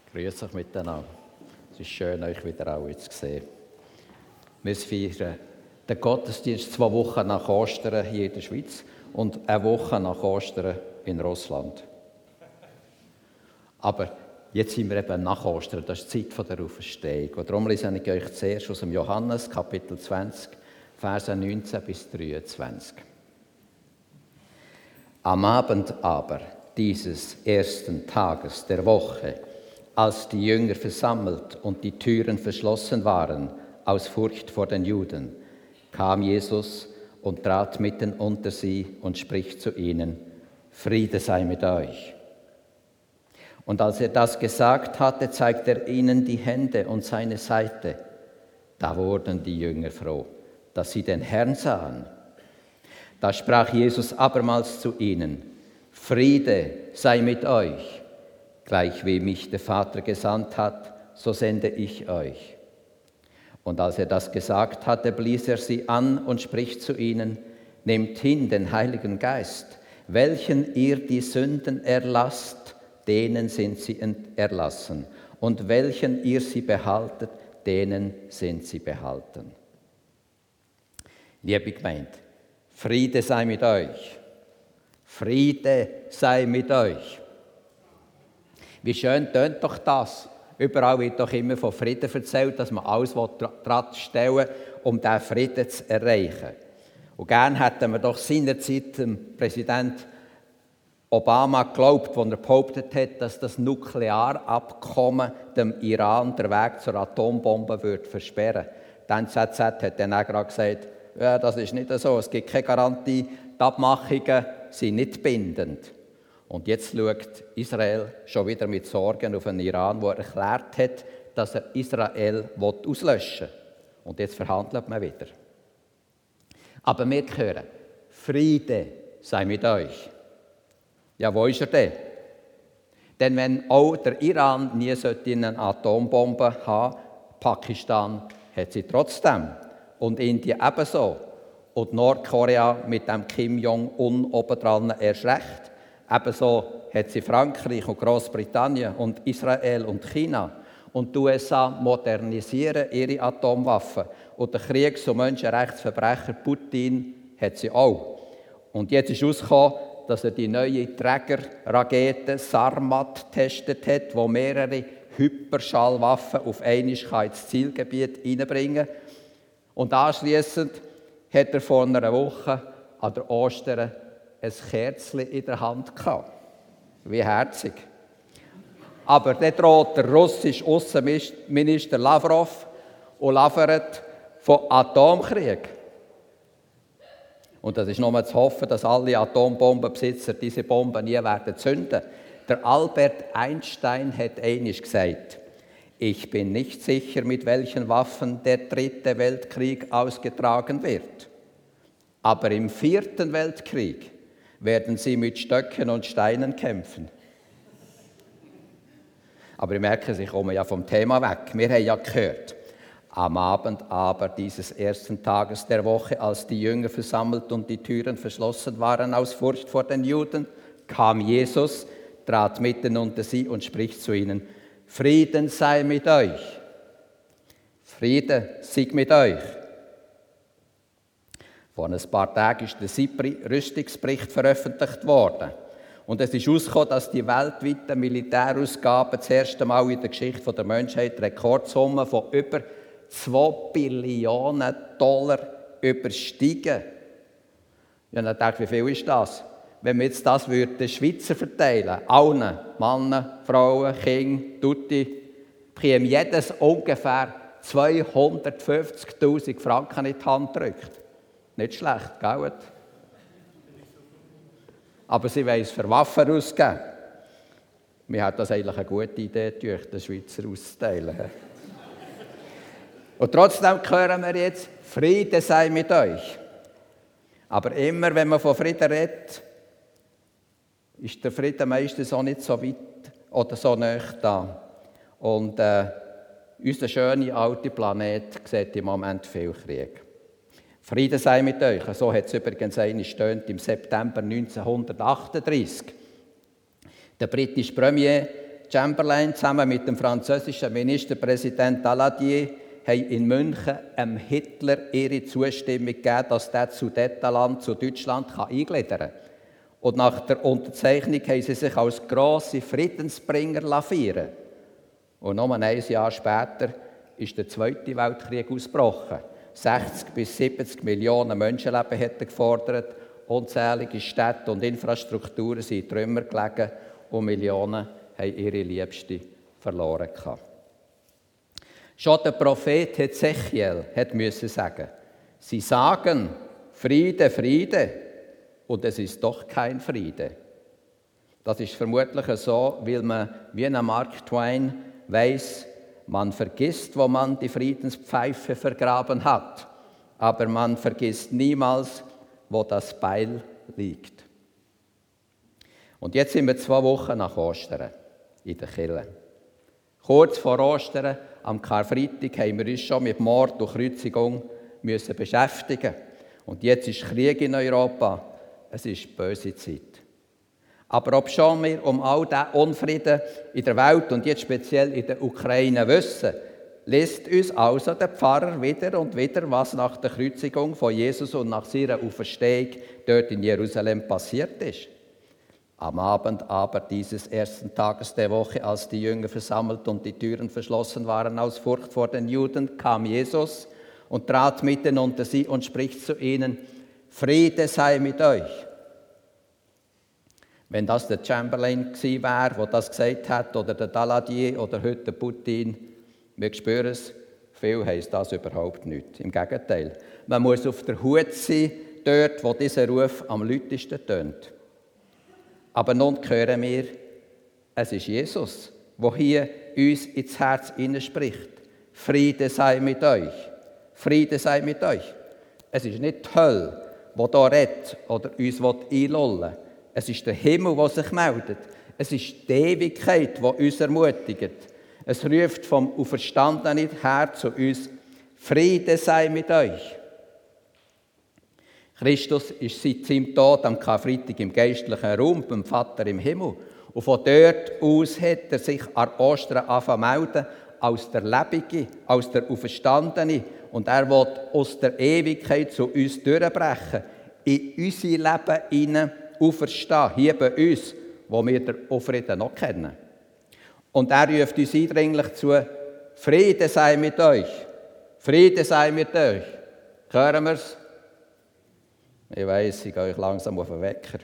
Grüß euch miteinander. Es ist schön, euch wieder alle zu sehen. Wir feiern den Gottesdienst 2 Wochen nach Ostern hier in der Schweiz und eine Woche nach Ostern in Russland. Aber jetzt sind wir eben nach Ostern, das ist die Zeit der Auferstehung. Und darum lese ich euch zuerst aus dem Johannes, Kapitel 20, Verse 19 bis 23. Am Abend aber dieses ersten Tages der Woche, als die Jünger versammelt und die Türen verschlossen waren, aus Furcht vor den Juden, kam Jesus und trat mitten unter sie und spricht zu ihnen: Friede sei mit euch. Und als er das gesagt hatte, zeigte er ihnen die Hände und seine Seite. Da wurden die Jünger froh, dass sie den Herrn sahen. Da sprach Jesus abermals zu ihnen: Friede sei mit euch. Gleich wie mich der Vater gesandt hat, so sende ich euch. Und als er das gesagt hatte, blies er sie an und spricht zu ihnen: Nehmt hin den Heiligen Geist, welchen ihr die Sünden erlasst, denen sind sie erlassen. Und welchen ihr sie behaltet, denen sind sie behalten. Liebe Gemeinde, Friede sei mit euch. Friede sei mit euch. Wie schön tönt doch das. Überall wird doch immer von Frieden erzählt, dass man alles daran stellen will, um diesen Frieden zu erreichen. Und gern hätten wir doch seinerzeit dem Präsident Obama geglaubt, als er behauptet hat, dass das Nuklearabkommen dem Iran den Weg zur Atombombe versperren würde. Die NZZ hat dann auch gerade gesagt, ja, das ist nicht so, es gibt keine Garantie, die Abmachungen sind nicht bindend. Und jetzt schaut Israel schon wieder mit Sorgen auf den Iran, der erklärt hat, dass er Israel auslöschen will. Und jetzt verhandelt man wieder. Aber wir hören, Friede sei mit euch. Ja, wo ist er denn? Denn wenn auch der Iran nie eine Atombombe haben sollte, Pakistan hat sie trotzdem. Und Indien ebenso. Und Nordkorea mit dem Kim Jong-un obendran erst recht. Ebenso hat sie Frankreich und Großbritannien und Israel und China. Und die USA modernisieren ihre Atomwaffen. Und der Kriegs- und Menschenrechtsverbrecher Putin hat sie auch. Und jetzt ist herausgekommen, dass er die neue Trägerrakete Sarmat getestet hat, die mehrere Hyperschallwaffen auf einmal ins Zielgebiet hineinbringen kann. Und anschliessend hat er vor einer Woche an der Ostern ein Kerzchen in der Hand gehabt. Wie herzig. Aber dann droht der russische Außenminister Lavrov und labert von Atomkrieg. Und das ist nur zu hoffen, dass alle Atombombenbesitzer diese Bomben nie werden zünden. Der Albert Einstein hat einmal gesagt: Ich bin nicht sicher, mit welchen Waffen der 3. Weltkrieg ausgetragen wird. Aber im 4. Weltkrieg werden sie mit Stöcken und Steinen kämpfen. Aber ich merke, ich komme ja vom Thema weg. Wir haben ja gehört, am Abend aber dieses ersten Tages der Woche, als die Jünger versammelt und die Türen verschlossen waren aus Furcht vor den Juden, kam Jesus, trat mitten unter sie und spricht zu ihnen: Frieden sei mit euch. Friede sei mit euch. Vor ein paar Tagen ist der SIPRI-Rüstungsbericht veröffentlicht worden. Und es ist herausgekommen, dass die weltweiten Militärausgaben das erste Mal in der Geschichte der Menschheit Rekordsummen von über 2 Billionen Dollar übersteigen. Ja, dann dachte ich, wie viel ist das? Wenn wir jetzt das den Schweizer verteilen, allen, Männer, Frauen, Kinder, Tutti, bekäme jedes ungefähr 250'000 Franken in die Hand gedrückt. Nicht schlecht, gell? Aber sie wollen es für Waffen ausgeben. Mir hat das eigentlich eine gute Idee gedacht, den Schweizer auszuteilen. Und trotzdem hören wir jetzt, Friede sei mit euch. Aber immer, wenn man von Frieden redet, ist der Frieden meistens auch nicht so weit oder so nahe da. Und unser schöner alter Planet sieht im Moment viel Krieg. Friede sei mit euch. So hat es übrigens einmal gestöhnt im September 1938. Der britische Premier Chamberlain zusammen mit dem französischen Ministerpräsident Daladier haben in München Hitler ihre Zustimmung gegeben, dass der Sudetenland zu Deutschland eingliedern kann. Und nach der Unterzeichnung haben sie sich als grosse Friedensbringer feiern. Und nur ein Jahr später ist der Zweite Weltkrieg ausgebrochen. 60 bis 70 Millionen Menschenleben hat er gefordert. Unzählige Städte und Infrastrukturen sind in Trümmer gelegen und Millionen haben ihre Liebsten verloren. Schon der Prophet Hesekiel musste sagen, sie sagen Friede, Friede, und es ist doch kein Friede. Das ist vermutlich so, weil man wie ein Mark Twain weiss, man vergisst, wo man die Friedenspfeife vergraben hat, aber man vergisst niemals, wo das Beil liegt. Und jetzt sind wir 2 Wochen nach Ostern in der Kirche. Kurz vor Ostern, am Karfreitag, haben wir uns schon mit Mord und Kreuzigung beschäftigen. Und jetzt ist Krieg in Europa. Es ist böse Zeit. Aber obschon wir um all diesen Unfrieden in der Welt und jetzt speziell in der Ukraine wissen, liest uns also der Pfarrer wieder und wieder, was nach der Kreuzigung von Jesus und nach seiner Auferstehung dort in Jerusalem passiert ist. Am Abend aber dieses ersten Tages der Woche, als die Jünger versammelt und die Türen verschlossen waren aus Furcht vor den Juden, kam Jesus und trat mitten unter sie und spricht zu ihnen, Friede sei mit euch. Wenn das der Chamberlain gewesen wäre, der das gesagt hat, oder der Daladier oder heute der Putin, wir spüren es, viel heisst das überhaupt nicht. Im Gegenteil, man muss auf der Hut sein, dort, wo dieser Ruf am lautesten tönt. Aber nun hören wir, es ist Jesus, der hier uns ins Herz hineinspricht. Friede sei mit euch. Friede sei mit euch. Es ist nicht die Hölle, die hier redet oder uns einlullen will. Es ist der Himmel, der sich meldet. Es ist die Ewigkeit, die uns ermutigt. Es ruft vom Auferstandenen her zu uns, Friede sei mit euch. Christus ist seit seinem Tod am Karfreitag im geistlichen Raum beim Vater im Himmel. Und von dort aus hat er sich an Ostern angefangen zu melden, als der Lebende, als der Auferstandene. Und er will aus der Ewigkeit zu uns durchbrechen, in unser Leben hinein auferstehen, hier bei uns, wo wir den Aufrieden noch kennen. Und er ruft uns eindringlich zu, Friede sei mit euch, Friede sei mit euch. Hören wir es? Ich weiss, ich gehe euch langsam auf den Wecker.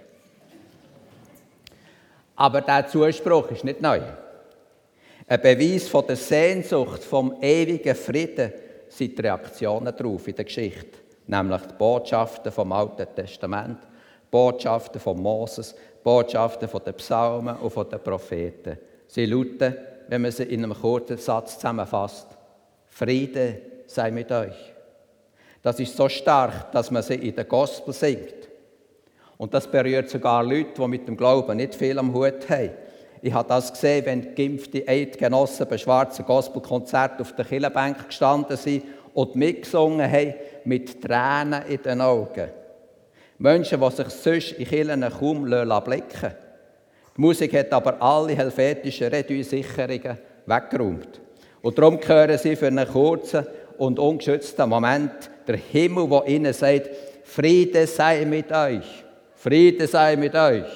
Aber dieser Zuspruch ist nicht neu. Ein Beweis von der Sehnsucht vom ewigen Frieden sind die Reaktionen darauf in der Geschichte, nämlich die Botschaften vom Alten Testament, Botschaften von Moses, Botschaften von den Psalmen und von den Propheten. Sie lauten, wenn man sie in einem kurzen Satz zusammenfasst, Friede sei mit euch. Das ist so stark, dass man sie in der Gospel singt. Und das berührt sogar Leute, die mit dem Glauben nicht viel am Hut haben. Ich habe das gesehen, wenn geimpfte Eidgenossen bei schwarzen Gospelkonzerten auf der Kirchenbank gestanden sind und mitgesungen haben, mit Tränen in den Augen. Menschen, die sich sonst in Kirchen kaum blicken lassen. Die Musik hat aber alle helvetischen Redui-Sicherungen weggeräumt. Und darum hören sie für einen kurzen und ungeschützten Moment der Himmel, der ihnen sagt, Friede sei mit euch, Friede sei mit euch.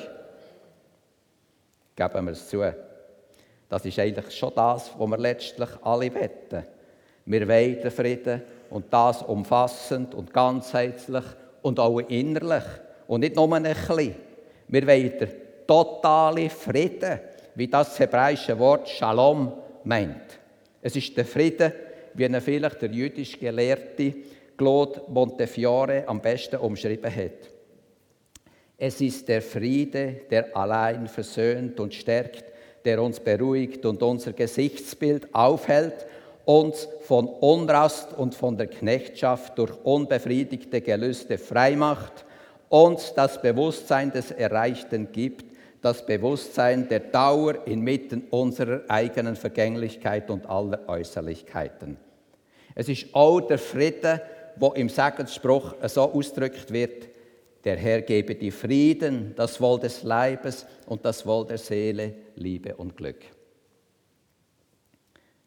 Geben wir es zu. Das ist eigentlich schon das, was wir letztlich alle wette. Wir wollen den Frieden und das umfassend und ganzheitlich und auch innerlich und nicht nur ein bisschen. Wir wollen den totalen Frieden, wie das hebräische Wort Shalom meint. Es ist der Frieden, wie ihn vielleicht der jüdisch Gelehrte Claude Montefiore am besten umschrieben hat. Es ist der Friede, der allein versöhnt und stärkt, der uns beruhigt und unser Gesichtsbild aufhält, uns von Unrast und von der Knechtschaft durch unbefriedigte Gelüste freimacht, uns das Bewusstsein des Erreichten gibt, das Bewusstsein der Dauer inmitten unserer eigenen Vergänglichkeit und aller Äußerlichkeiten. Es ist auch der Friede, der im Segensspruch so ausgedrückt wird, der Herr gebe dir Frieden, das Wohl des Leibes und das Wohl der Seele, Liebe und Glück.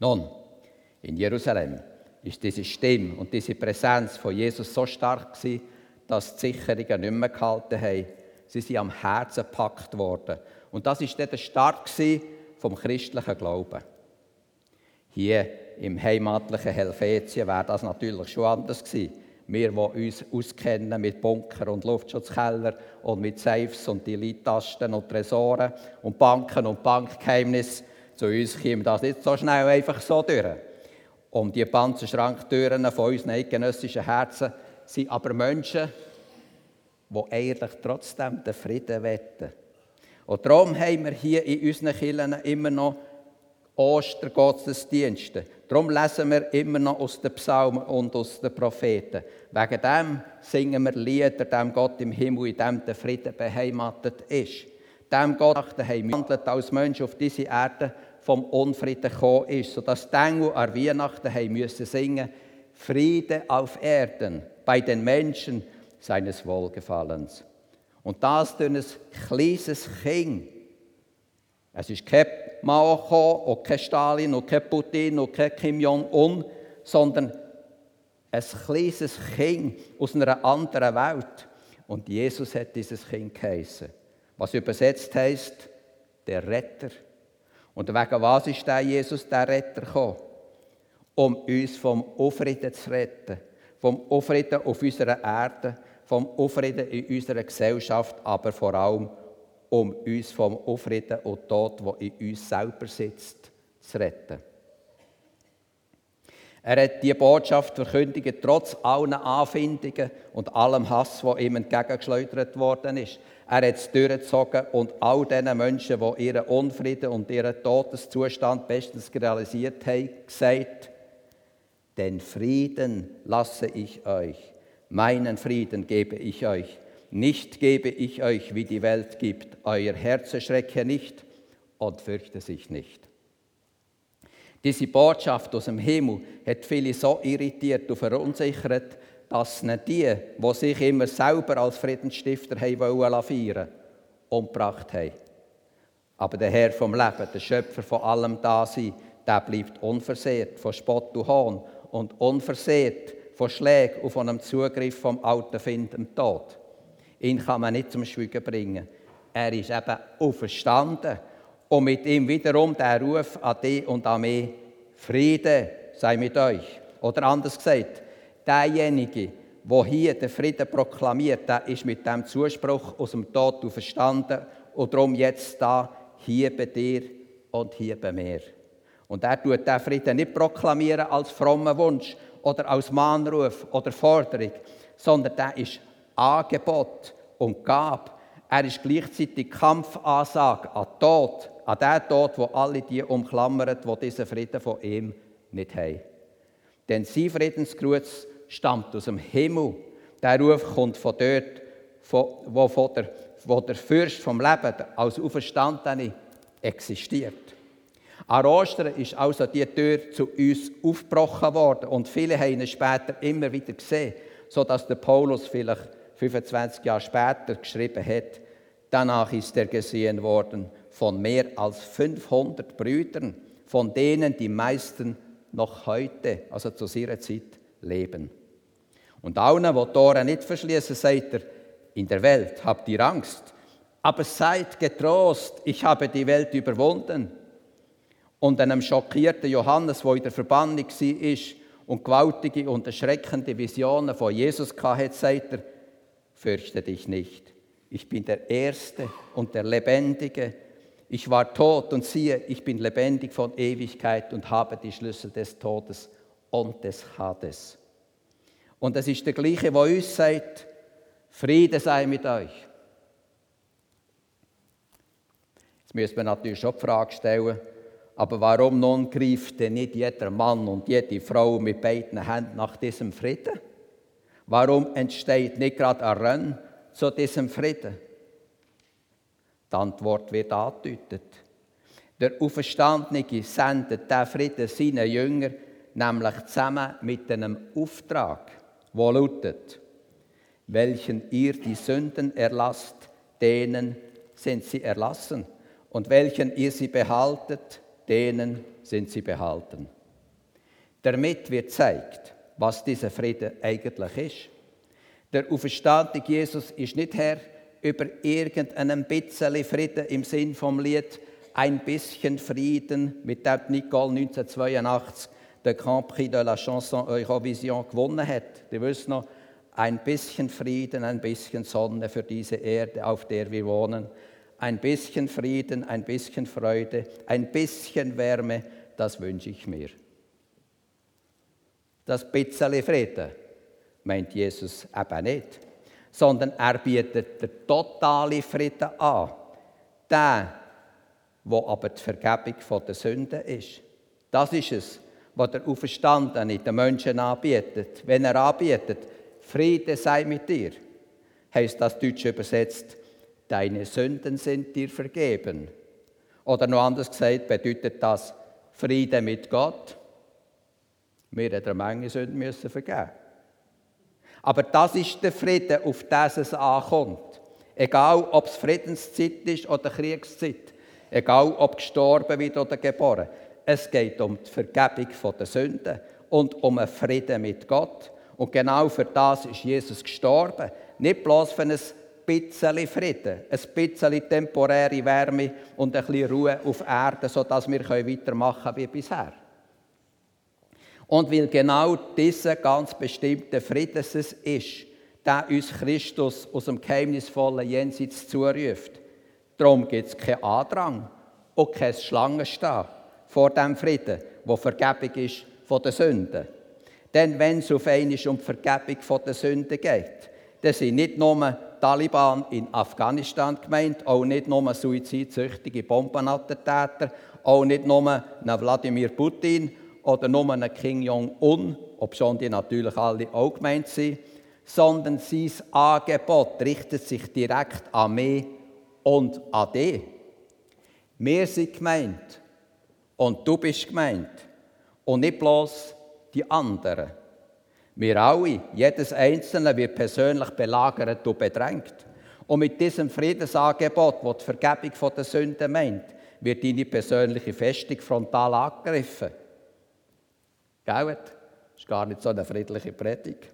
Nun, in Jerusalem ist diese Stimme und diese Präsenz von Jesus so stark gewesen, dass die Sicherungen nicht mehr gehalten haben. Sie sind am Herzen gepackt worden. Und das war dann der Start vom christlichen Glauben. Hier im heimatlichen Helvetien wäre das natürlich schon anders gewesen. Wir, die uns auskennen mit Bunker und Luftschutzkeller und mit Safes und Elite-Tasten und Tresoren und Banken und Bankgeheimnissen, zu uns käme das nicht so schnell einfach so durch. Um die Panzerschranktüren von unseren eidgenössischen Herzen sind aber Menschen, die eigentlich trotzdem den Frieden wollen. Und darum haben wir hier in unseren Kirchen immer noch Ostergottesdienste. Darum lesen wir immer noch aus den Psalmen und aus den Propheten. Wegen dem singen wir Lieder dem Gott im Himmel, in dem der Frieden beheimatet ist. Dem Gott, der handelt als Mensch auf diese Erde vom Unfrieden gekommen ist, sodass die Engel an Weihnachten haben müssen singen: Friede auf Erden bei den Menschen seines Wohlgefallens. Und das durch ein kleines Kind. Es ist kein Mao gekommen, und kein Stalin, und kein Putin, und kein Kim Jong-un, sondern ein kleines Kind aus einer anderen Welt. Und Jesus hat dieses Kind geheissen. Was übersetzt heisst, der Retter. Und wegen was ist der Jesus, der Retter, gekommen? Um uns vom Unfrieden zu retten. Vom Unfrieden auf unserer Erde, vom Unfrieden in unserer Gesellschaft, aber vor allem um uns vom Unfrieden und Tod, der in uns selber sitzt, zu retten. Er hat diese Botschaft verkündigt, trotz allen Anfindungen und allem Hass, der ihm entgegengeschleudert worden ist. Er hat es durchgezogen und all diesen Menschen, die ihren Unfrieden und ihren Todeszustand bestens realisiert haben, gesagt: Den Frieden lasse ich euch, meinen Frieden gebe ich euch. Nicht gebe ich euch, wie die Welt gibt. Euer Herz erschrecke nicht und fürchte sich nicht. Diese Botschaft aus dem Himmel hat viele so irritiert und verunsichert, dass nicht die sich immer selber als Friedensstifter feiern wollten, umgebracht haben. Aber der Herr vom Leben, der Schöpfer von allem Dasein, der bleibt unversehrt von Spott und Hohn und unversehrt von Schlägen und von einem Zugriff vom alten Find, dem Tod. Ihn kann man nicht zum Schweigen bringen. Er ist eben auferstanden. Und mit ihm wiederum der Ruf an dich und an mich: Friede sei mit euch. Oder anders gesagt, derjenige, der hier den Frieden proklamiert, der ist mit dem Zuspruch aus dem Tod auferstanden und darum jetzt da, hier bei dir und hier bei mir. Und er tut diesen Frieden nicht proklamieren als frommen Wunsch oder als Mahnruf oder Forderung, sondern der ist Angebot und Gabe. Er ist gleichzeitig Kampfansage an Tod, an den Tod, wo alle die umklammert, die diesen Frieden von ihm nicht haben. Denn sein Friedensgruß stammt aus dem Himmel. Der Ruf kommt von dort, wo der Fürst vom Leben als Auferstandene existiert. An Ostern ist also die Tür zu uns aufgebrochen worden und viele haben ihn später immer wieder gesehen, sodass der Paulus vielleicht 25 Jahre später geschrieben hat: Danach ist er gesehen worden von mehr als 500 Brüdern, von denen die meisten noch heute, also zu ihrer Zeit, leben. Und allen, die die Tore nicht verschließen, sagt er: In der Welt habt ihr Angst, aber seid getrost, ich habe die Welt überwunden. Und einem schockierten Johannes, der in der Verbannung war und gewaltige und erschreckende Visionen von Jesus hatte, sagt er: Fürchte dich nicht, ich bin der Erste und der Lebendige. Ich war tot und siehe, ich bin lebendig von Ewigkeit und habe die Schlüssel des Todes und des Hades. Und es ist der gleiche, der uns sagt: Friede sei mit euch. Jetzt müssen wir natürlich schon die Frage stellen, aber warum nun greift denn nicht jeder Mann und jede Frau mit beiden Händen nach diesem Frieden? Warum entsteht nicht gerade ein Rennen zu diesem Frieden? Die Antwort wird angedeutet. Der Auferstandene sendet diesen Frieden seinen Jüngern, nämlich zusammen mit einem Auftrag, der lautet: Welchen ihr die Sünden erlasst, denen sind sie erlassen. Und welchen ihr sie behaltet, denen sind sie behalten. Damit wird gezeigt, was dieser Friede eigentlich ist. Der auferstandene Jesus ist nicht Herr über irgendeinen bisschen Frieden im Sinn vom Lied «Ein bisschen Frieden», mit dem Nicole 1982 den Grand Prix de la Chanson Eurovision gewonnen hat. Ihr wisst noch, ein bisschen Frieden, ein bisschen Sonne für diese Erde, auf der wir wohnen. Ein bisschen Frieden, ein bisschen Freude, ein bisschen Wärme, das wünsche ich mir. Das bisschen Frieden meint Jesus eben nicht, sondern er bietet den totalen Frieden an. Der, wo aber die Vergebung der Sünden ist. Das ist es, was der Auferstandene den Menschen anbietet. Wenn er anbietet, Friede sei mit dir, heisst das deutsch übersetzt, deine Sünden sind dir vergeben. Oder noch anders gesagt bedeutet das Friede mit Gott. Wir hätten eine Menge Sünden müssen vergeben. Aber das ist der Friede, auf das es ankommt. Egal, ob es Friedenszeit ist oder Kriegszeit. Egal, ob gestorben wird oder geboren. Es geht um die Vergebung der Sünden und um einen Frieden mit Gott. Und genau für das ist Jesus gestorben. Nicht bloß für ein bisschen Frieden, ein bisschen temporäre Wärme und ein bisschen Ruhe auf Erden, sodass wir weitermachen können wie bisher. Und weil genau dieser ganz bestimmte Frieden es ist, der uns Christus aus dem geheimnisvollen Jenseits zuruft. Darum gibt es keinen Andrang und kein Schlangenstehen vor dem Frieden, der Vergebung ist von den Sünden. Denn wenn es auf einmal um die Vergebung von den Sünden geht, dann sind nicht nur Taliban in Afghanistan gemeint, auch nicht nur suizidsüchtige Bombenattentäter, auch nicht nur Wladimir Putin oder nur Kim Jong-un, obschon die natürlich alle auch gemeint sind, sondern sein Angebot richtet sich direkt an mich und an dich. Wir sind gemeint und du bist gemeint und nicht bloß die anderen. Wir alle, jedes Einzelne wird persönlich belagert und bedrängt. Und mit diesem Friedensangebot, das die Vergebung der Sünden meint, wird deine persönliche Festung frontal angegriffen. Gell? Das ist gar nicht so eine friedliche Predigt.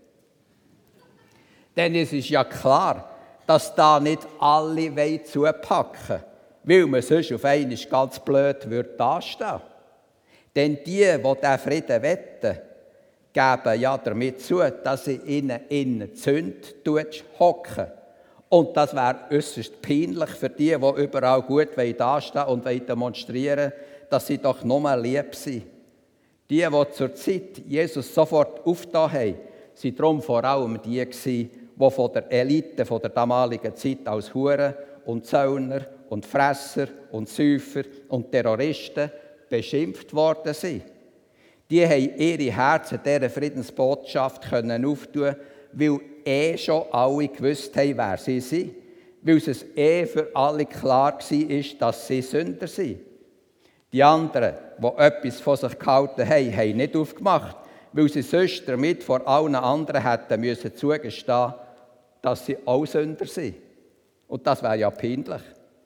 Denn es ist ja klar, dass da nicht alle zupacken wollen, weil man sonst auf einmal ganz blöd dastehen würde. Denn die diesen Frieden wetten, geben ja damit zu, dass sie innen die Sünde hocken. Und das wäre äußerst peinlich für die überall gut dastehen und demonstrieren wollen, dass sie doch nur lieb sind. Die zur Zeit Jesus sofort aufgetan haben, waren darum vor allem die, die von der Elite der damaligen Zeit als Huren und Zöllner und Fresser und Säufer und Terroristen beschimpft worden sind. Die haben ihre Herzen dieser Friedensbotschaft auftun, weil schon alle gewusst haben, wer sie sind. Weil es für alle klar war, dass sie Sünder sind. Die anderen, die etwas von sich gehalten haben, haben nicht aufgemacht, weil sie sonst damit vor allen anderen hätten müssen zugestehen, dass sie auch Sünder sind. Und das wäre ja peinlich.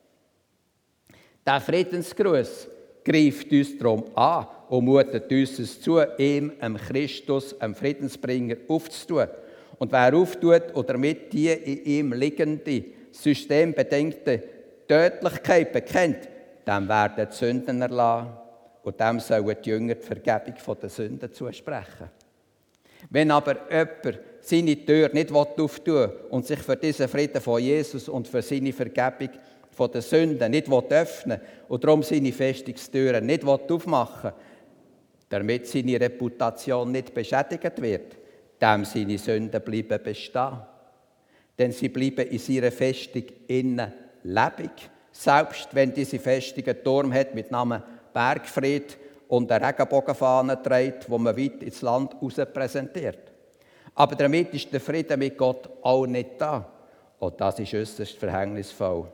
Der Friedensgruß greift uns darum an und mutet uns es zu, ihm, dem Christus, dem Friedensbringer, aufzutun. Und wer auftut und damit die in ihm liegende, systembedingte Tödlichkeit bekennt, dem werden die Sünden erlassen und dem sollen die Jünger die Vergebung der Sünden zusprechen. Wenn aber jemand seine Tür nicht auftun will und sich für diesen Frieden von Jesus und für seine Vergebung von den Sünden nicht öffnen will und darum seine Festungstüren nicht aufmachen will, damit seine Reputation nicht beschädigt wird, dem seine Sünden bleiben bestehen. Denn sie bleiben in seiner Festung innen lebendig. Selbst wenn diese Festung einen Turm hat mit Namen Bergfried und eine Regenbogenfahne trägt, wo man weit ins Land hinaus präsentiert. Aber damit ist der Frieden mit Gott auch nicht da. Und das ist äußerst verhängnisvoll.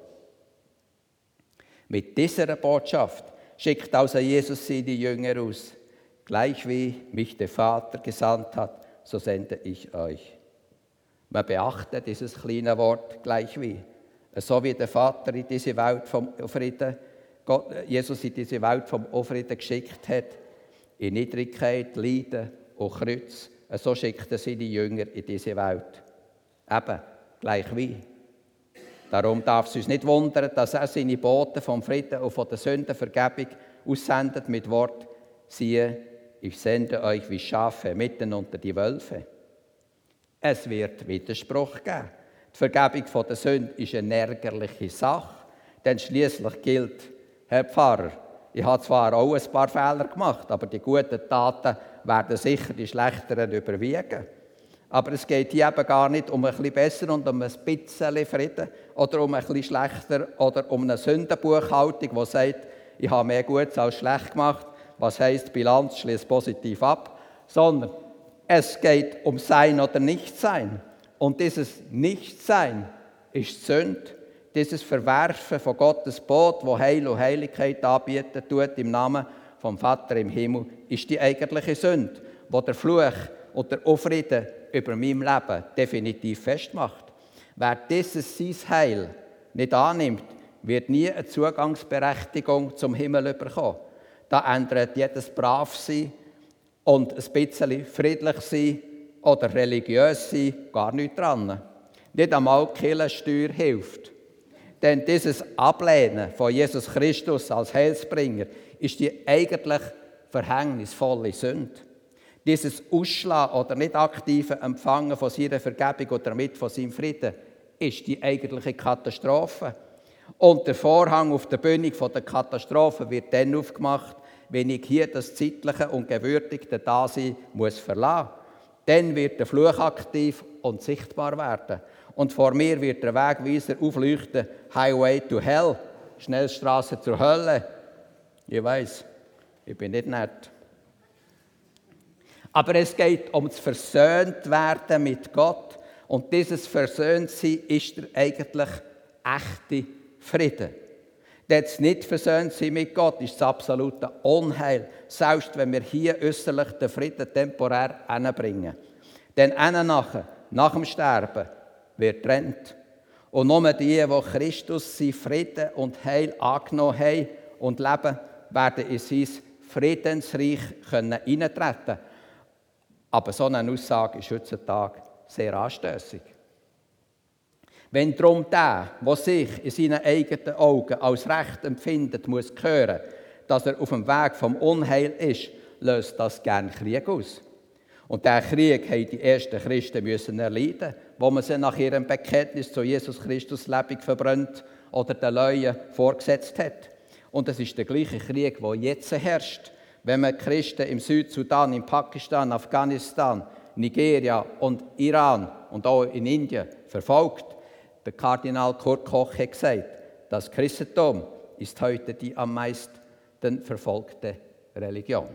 Mit dieser Botschaft schickt also Jesus seine Jünger aus. Gleich wie mich der Vater gesandt hat, so sende ich euch. Man beachtet dieses kleine Wort gleich wie. So wie der Vater in diese Welt vom Frieden Jesus in diese Welt vom Aufrieden geschickt hat, in Niedrigkeit, Leiden und Kreuz, so schickt er seine Jünger in diese Welt. Eben, gleich wie. Darum darf es uns nicht wundern, dass er seine Boten vom Frieden und von der Sündenvergebung aussendet mit Wort: Siehe, ich sende euch wie Schafe mitten unter die Wölfe. Es wird Widerspruch geben. Die Vergebung von der Sünde ist eine ärgerliche Sache, denn schließlich gilt: Herr Pfarrer, ich habe zwar auch ein paar Fehler gemacht, aber die guten Taten werden sicher die schlechteren überwiegen. Aber es geht hier eben gar nicht um ein bisschen besser und um ein bisschen Frieden oder um ein bisschen schlechter oder um eine Sündenbuchhaltung, die sagt, ich habe mehr Gutes als schlecht gemacht, was heisst, die Bilanz schließt positiv ab, sondern es geht um Sein oder Nichtsein. Und dieses Nichtsein ist die Sünde, dieses Verwerfen von Gottes Gebot, das Heil und Heiligkeit anbieten tut im Namen vom Vater im Himmel, ist die eigentliche Sünde, die der Fluch und der Unfrieden über meinem Leben definitiv festmacht. Wer dieses sein Heil nicht annimmt, wird nie eine Zugangsberechtigung zum Himmel bekommen. Da ändert jedes Bravsein und ein bisschen friedlich sein oder religiös sein gar nichts dran. Nicht einmal die Kirchensteuer hilft. Denn dieses Ablehnen von Jesus Christus als Heilsbringer ist die eigentlich verhängnisvolle Sünde. Dieses Ausschlagen oder nicht aktive Empfangen von seiner Vergebung und damit von seinem Frieden ist die eigentliche Katastrophe. Und der Vorhang auf der Bühne der Katastrophe wird dann aufgemacht, wenn ich hier das zeitliche und gewürdigte Dasein muss verlassen. Dann wird der Fluch aktiv und sichtbar werden. Und vor mir wird der Wegweiser aufleuchten: Highway to Hell, Schnellstraße zur Hölle. Ich weiß, ich bin nicht nett. Aber es geht um das Versöhntwerden mit Gott. Und dieses Versöhntsein ist der eigentlich echte Frieden. Das nicht versöhnt sein mit Gott ist das absolute Unheil, selbst wenn wir hier äußerlich den Frieden temporär hinbringen. Denn nach dem Sterben, wird getrennt. Und nur die Christus sein Frieden und Heil angenommen haben und leben, werden in sein Friedensreich eintreten können. Aber so eine Aussage ist heutzutage sehr anstössig. Wenn darum der sich in seinen eigenen Augen als recht empfindet, muss hören, dass er auf dem Weg vom Unheil ist, löst das gern Krieg aus. Und diesen Krieg haben die ersten Christen müssen erleiden, wo man sie nach ihrem Bekenntnis zu Jesus Christus lebendig verbrannt oder den Leuen vorgesetzt hat. Und es ist der gleiche Krieg, der jetzt herrscht, wenn man Christen im Südsudan, in Pakistan, Afghanistan, Nigeria und Iran und auch in Indien verfolgt. Der Kardinal Kurt Koch hat gesagt, das Christentum ist heute die am meisten verfolgte Religion.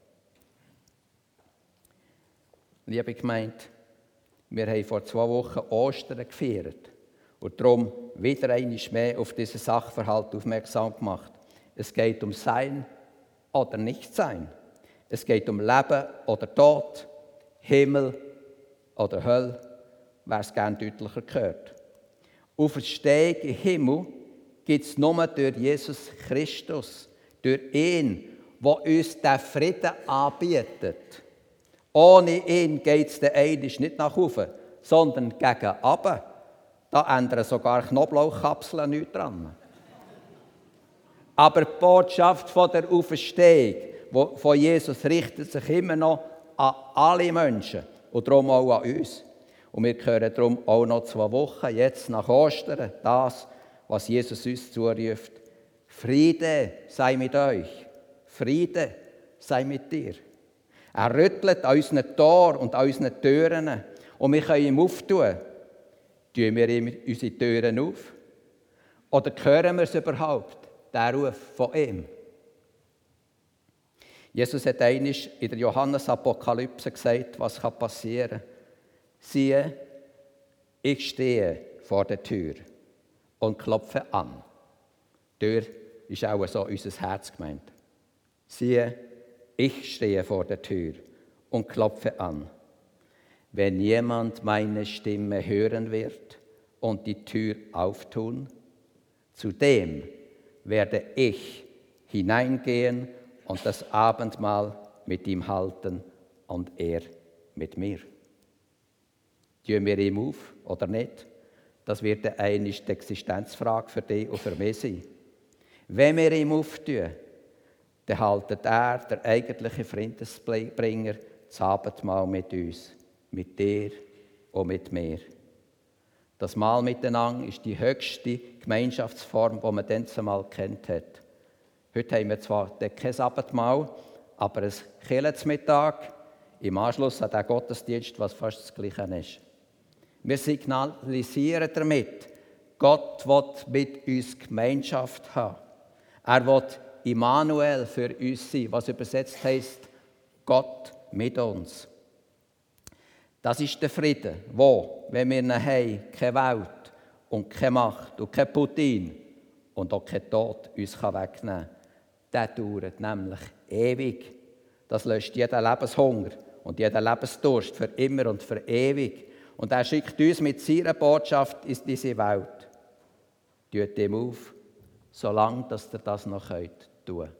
Liebe Gemeinde, wir haben vor 2 Wochen Ostern gefeiert und darum wieder einmal mehr auf diesen Sachverhalt aufmerksam gemacht. Es geht um Sein oder Nichtsein. Es geht um Leben oder Tod, Himmel oder Hölle, wer es gerne deutlicher hört. Auferstehung im Himmel gibt es nur durch Jesus Christus, durch ihn, der uns den Frieden anbietet. Ohne ihn geht es einisch nicht nach oben, sondern gegen unten. Da ändern sogar Knoblauchkapseln nichts dran. Aber die Botschaft von der Auferstehung von Jesus richtet sich immer noch an alle Menschen und darum auch an uns. Und wir hören darum auch noch 2 Wochen, jetzt nach Ostern, das, was Jesus uns zuruft. Friede sei mit euch. Friede sei mit dir. Er rüttelt an unseren Toren und an unseren Türen und wir können ihm auftun. Tun wir ihm unsere Türen auf? Oder hören wir es überhaupt, den Ruf von ihm? Jesus hat einmal in der Johannes-Apokalypse gesagt, was passieren kann. Siehe, ich stehe vor der Tür und klopfe an. Die Tür ist auch so unser Herz gemeint. Siehe, ich stehe vor der Tür und klopfe an. Wenn jemand meine Stimme hören wird und die Tür auftun, zu dem werde ich hineingehen und das Abendmahl mit ihm halten und er mit mir. Tun wir ihm auf oder nicht? Das wird einmal die Existenzfrage für dich und für mich sein. Wenn wir ihm auftun, dann haltet er, der eigentliche Friedensbringer, das Abendmahl mit uns, mit dir und mit mir. Das Mahl miteinander ist die höchste Gemeinschaftsform, die man dann zumal kennt hat. Heute haben wir zwar kein Abendmahl, aber ein Kirchenmittag im Anschluss an den Gottesdienst, was fast das Gleiche ist. Wir signalisieren damit, Gott will mit uns Gemeinschaft haben. Er will Immanuel für uns sein, was übersetzt heisst, Gott mit uns. Das ist der Frieden, wo, wenn wir ihn haben, keine Welt und keine Macht und kein Putin und auch kein Tod uns wegnehmen kann. Der dauert nämlich ewig. Das löscht jeden Lebenshunger und jeden Lebensdurst für immer und für ewig. Und er schickt uns mit seiner Botschaft in diese Welt. Tut ihm auf, solange dass ihr das noch tun könnt.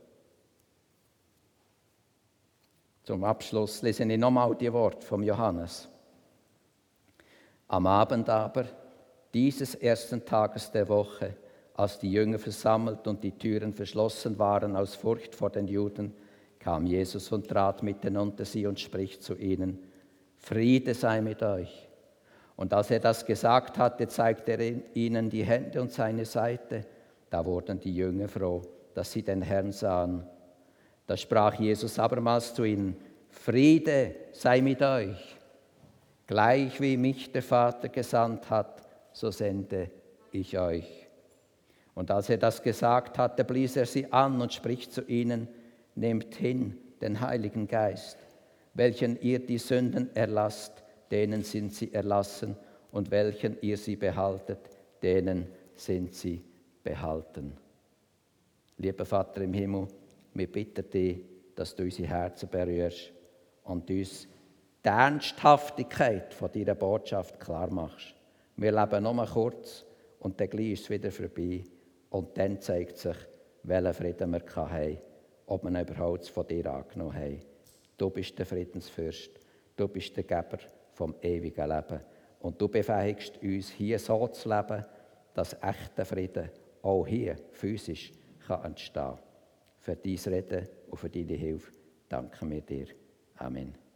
Zum Abschluss lese ich nochmal die Worte von Johannes. Am Abend aber dieses ersten Tages der Woche, als die Jünger versammelt und die Türen verschlossen waren aus Furcht vor den Juden, kam Jesus und trat mitten unter sie und spricht zu ihnen, Friede sei mit euch. Und als er das gesagt hatte, zeigte er ihnen die Hände und seine Seite. Da wurden die Jünger froh, dass sie den Herrn sahen. Da sprach Jesus abermals zu ihnen, Friede sei mit euch. Gleich wie mich der Vater gesandt hat, so sende ich euch. Und als er das gesagt hatte, blies er sie an und spricht zu ihnen, nehmt hin den Heiligen Geist, welchen ihr die Sünden erlasst, denen sind sie erlassen, und welchen ihr sie behaltet, denen sind sie behalten. Lieber Vater im Himmel, wir bitten dich, dass du unsere Herzen berührst und uns die Ernsthaftigkeit von deiner Botschaft klar machst. Wir leben nur kurz und dann gleich ist es wieder vorbei. Und dann zeigt sich, welchen Frieden wir haben, ob wir ihn überhaupt von dir angenommen haben. Du bist der Friedensfürst, du bist der Geber vom ewigen Leben. Und du befähigst uns, hier so zu leben, dass echter Frieden auch hier physisch entstehen kann. Für dein Reden und für deine Hilfe danken wir dir. Amen.